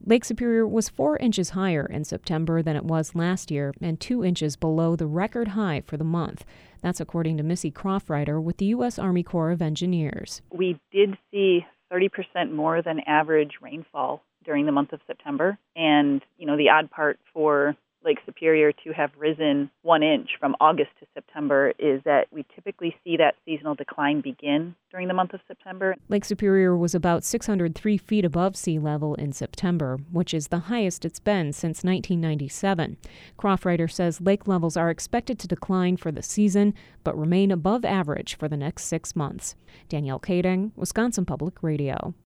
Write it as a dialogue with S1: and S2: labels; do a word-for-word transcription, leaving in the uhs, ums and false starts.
S1: Lake Superior was four inches higher in September than it was last year and two inches below the record high for the month. That's according to Missy Croftreiter with the U S Army Corps of Engineers.
S2: We did see thirty percent more than average rainfall during the month of September. And, you know, the odd part for Lake Superior to have risen one inch from August to September is that we typically see that seasonal decline begin during the month of September.
S1: Lake Superior was about six hundred three feet above sea level in September, which is the highest it's been since nineteen ninety-seven. Croftreiter says lake levels are expected to decline for the season, but remain above average for the next six months. Danielle Kading, Wisconsin Public Radio.